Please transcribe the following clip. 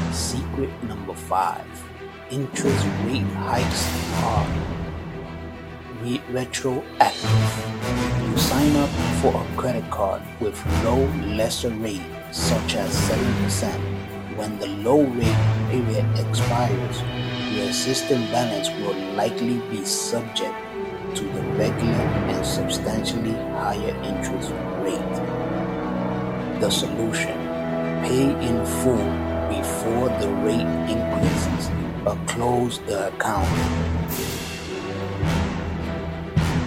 Secret number 5. Interest rate hikes are retroactive. You sign up for a credit card with low lesser rate such as 7%. When the low rate period expires, your existing balance will likely be subject to the regular and substantially higher interest rate. The solution: pay in full before the rate increases, or close the account.